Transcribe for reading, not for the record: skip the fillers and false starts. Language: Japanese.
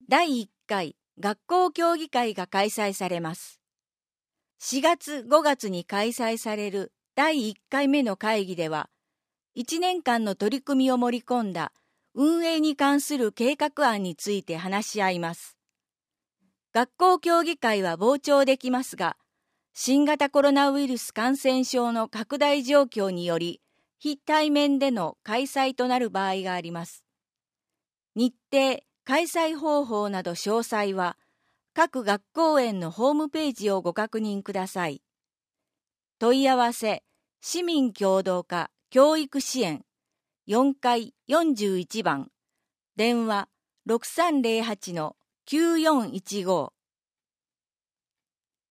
第1回学校協議会が開催されます。4月5月に開催される第1回目の会議では、1年間の取り組みを盛り込んだ運営に関する計画案について話し合います。学校協議会は傍聴できますが、新型コロナウイルス感染症の拡大状況により、非対面での開催となる場合があります。日程、開催方法など詳細は、各学校園のホームページをご確認ください。問い合わせ、市民協働課教育支援4階41番、電話 6308-9415